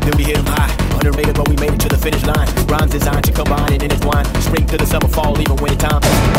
Then we hit them high, underrated, but we made it to the finish line. Rhymes designed to combine and intertwine. Spring to the summer, fall, even winter time.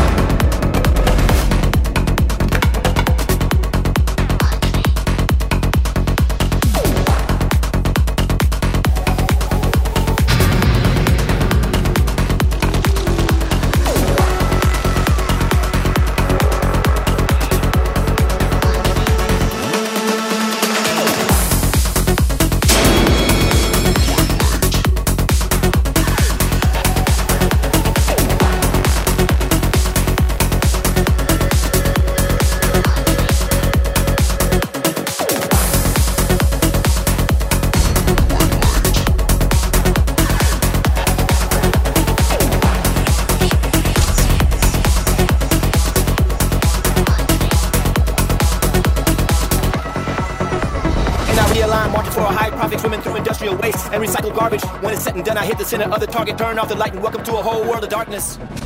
Marching for a high profit, swimming through industrial waste and recycled garbage. When it's said and done, I hit the center of the target, turn off the light, and welcome to a whole world of darkness.